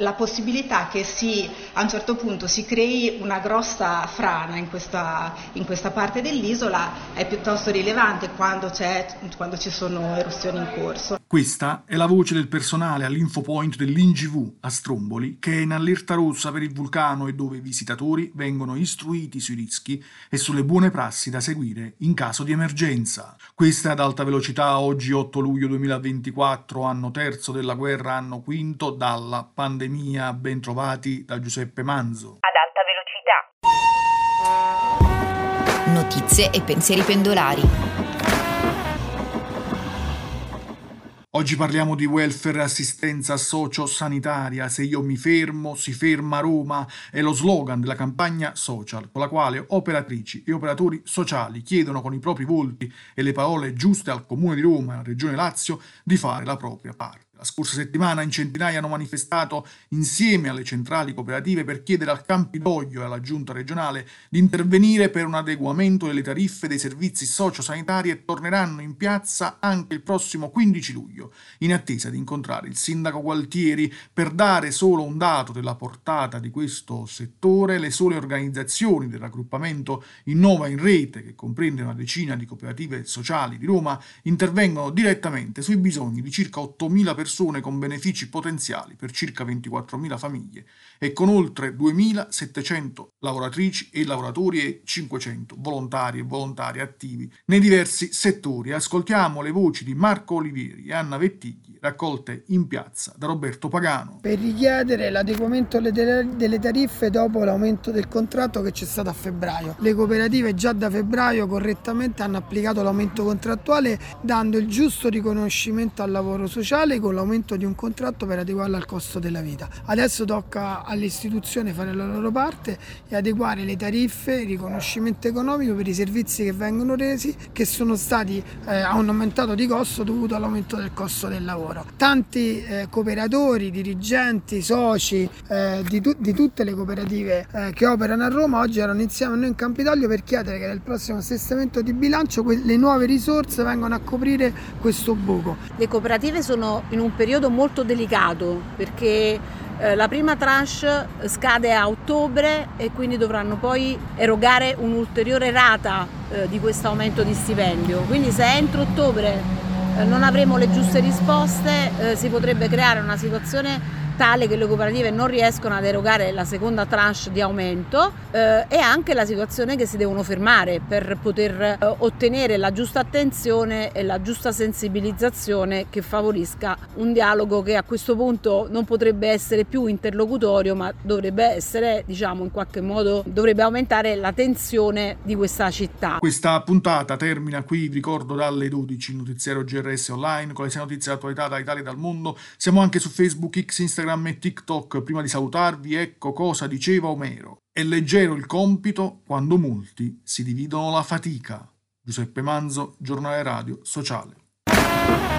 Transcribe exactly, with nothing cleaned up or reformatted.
la possibilità che si, a un certo punto si crei una grossa frana in questa, in questa parte dell'isola è piuttosto rilevante quando, c'è, quando ci sono eruzioni in corso. Questa è la voce del personale all'infopoint dell'I N G V a Stromboli, che è in allerta rossa per il vulcano e dove i visitatori vengono istruiti sui rischi e sulle buone prassi da seguire in caso di emergenza. Questa è Ad Alta Velocità, oggi otto luglio duemilaventiquattro, anno terzo della guerra, anno quinto dalla pandemia. Ben trovati da Giuseppe Manzo. Ad Alta Velocità. Notizie e pensieri pendolari. Oggi parliamo di welfare e assistenza sociosanitaria. Se io mi fermo, si ferma Roma, è lo slogan della campagna social, con la quale operatrici e operatori sociali chiedono con i propri volti e le parole giuste al Comune di Roma e alla Regione Lazio di fare la propria parte. La scorsa settimana in centinaia hanno manifestato insieme alle centrali cooperative per chiedere al Campidoglio e alla Giunta regionale di intervenire per un adeguamento delle tariffe dei servizi sociosanitari e torneranno in piazza anche il prossimo quindici luglio, in attesa di incontrare il sindaco Gualtieri per dare solo un dato della portata di questo settore. Le sole organizzazioni del raggruppamento Innova in Rete, che comprende una decina di cooperative sociali di Roma, intervengono direttamente sui bisogni di circa ottomila persone con benefici potenziali per circa ventiquattromila famiglie e con oltre duemilasettecento lavoratrici e lavoratori e cinquecento volontari e volontari attivi nei diversi settori. Ascoltiamo le voci di Marco Olivieri e Anna Vettigli, raccolte in piazza da Roberto Pagano. Per richiedere l'adeguamento delle tariffe dopo l'aumento del contratto che c'è stato a febbraio. Le cooperative già da febbraio correttamente hanno applicato l'aumento contrattuale dando il giusto riconoscimento al lavoro sociale con l'aumento di un contratto per adeguarlo al costo della vita. Adesso tocca alle istituzioni fare la loro parte e adeguare le tariffe, il riconoscimento economico per i servizi che vengono resi, che sono stati eh, hanno aumentato di costo dovuto all'aumento del costo del lavoro. Tanti eh, cooperatori, dirigenti, soci eh, di, tu- di tutte le cooperative eh, che operano a Roma oggi erano insieme a noi in Campidoglio per chiedere che nel prossimo assestamento di bilancio que- le nuove risorse vengano a coprire questo buco. Le cooperative sono in un periodo molto delicato perché eh, la prima tranche scade a ottobre e quindi dovranno poi erogare un'ulteriore rata eh, di questo aumento di stipendio. Quindi se entro ottobre eh, non avremo le giuste risposte eh, si potrebbe creare una situazione tale che le cooperative non riescono ad erogare la seconda tranche di aumento eh, e anche la situazione che si devono fermare per poter eh, ottenere la giusta attenzione e la giusta sensibilizzazione che favorisca un dialogo che a questo punto non potrebbe essere più interlocutorio ma dovrebbe essere, diciamo, in qualche modo dovrebbe aumentare la tensione di questa città. Questa puntata termina qui, vi ricordo dalle dodici il notiziario G R S online con le sei notizie dell'attualità dall'Italia e dal mondo. Siamo anche su Facebook, X, Instagram e TikTok. Prima di salutarvi, ecco cosa diceva Omero: è leggero il compito quando molti si dividono la fatica. Giuseppe Manzo, Giornale Radio Sociale.